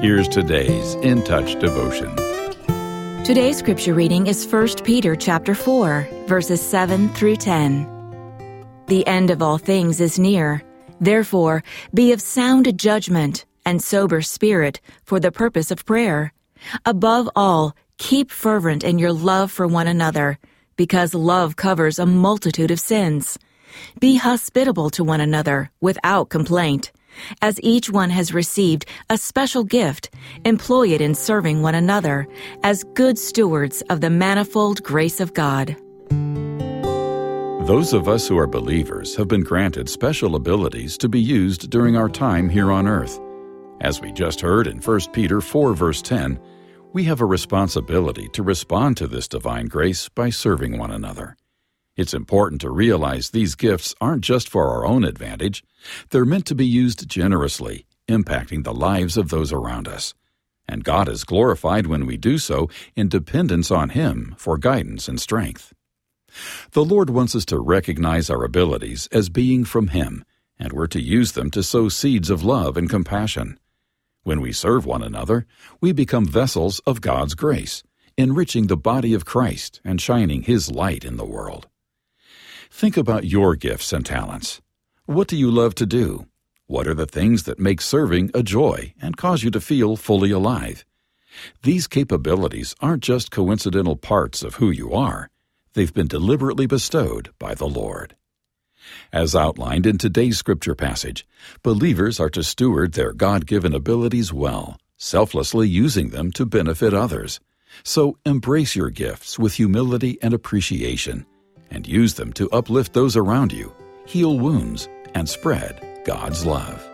Here's today's In Touch devotion. Today's scripture reading is 1 Peter chapter 4, verses 7 through 10. The end of all things is near. Therefore, be of sound judgment and sober spirit for the purpose of prayer. Above all, keep fervent in your love for one another, because love covers a multitude of sins. Be hospitable to one another without complaint. As each one has received a special gift, employ it in serving one another as good stewards of the manifold grace of God. Those of us who are believers have been granted special abilities to be used during our time here on earth. As we just heard in 1 Peter 4 verse 10, we have a responsibility to respond to this divine grace by serving one another. It's important to realize these gifts aren't just for our own advantage. They're meant to be used generously, impacting the lives of those around us. And God is glorified when we do so in dependence on Him for guidance and strength. The Lord wants us to recognize our abilities as being from Him, and we're to use them to sow seeds of love and compassion. When we serve one another, we become vessels of God's grace, enriching the body of Christ and shining His light in the world. Think about your gifts and talents. What do you love to do? What are the things that make serving a joy and cause you to feel fully alive? These capabilities aren't just coincidental parts of who you are. They've been deliberately bestowed by the Lord. As outlined in today's scripture passage, believers are to steward their God-given abilities well, selflessly using them to benefit others. So embrace your gifts with humility and appreciation, and use them to uplift those around you, heal wounds, and spread God's love.